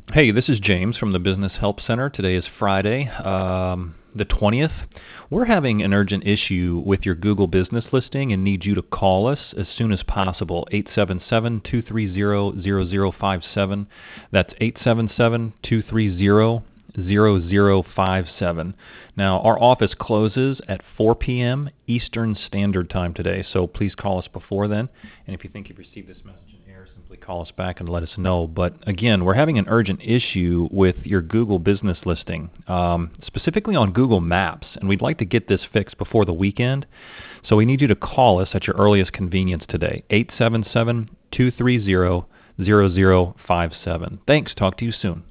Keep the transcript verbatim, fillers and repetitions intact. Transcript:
Hey, this is James from the Business Help Center. Today is Friday, um, the twentieth. We're having an urgent issue with your Google business listing and need you to call us as soon as possible. eight seven seven, two three zero, zero zero five seven. That's eight seven seven, two three zero, zero zero five seven. Now, our office closes at four p m Eastern Standard Time today, so please call us before then. And if you think you've received this message in error, simply call us back and let us know. But again, we're having an urgent issue with your Google business listing, um, specifically on Google Maps, and we'd like to get this fixed before the weekend. So we need you to call us at your earliest convenience today, eight seven seven, two three zero, zero zero five seven. Thanks. Talk to you soon.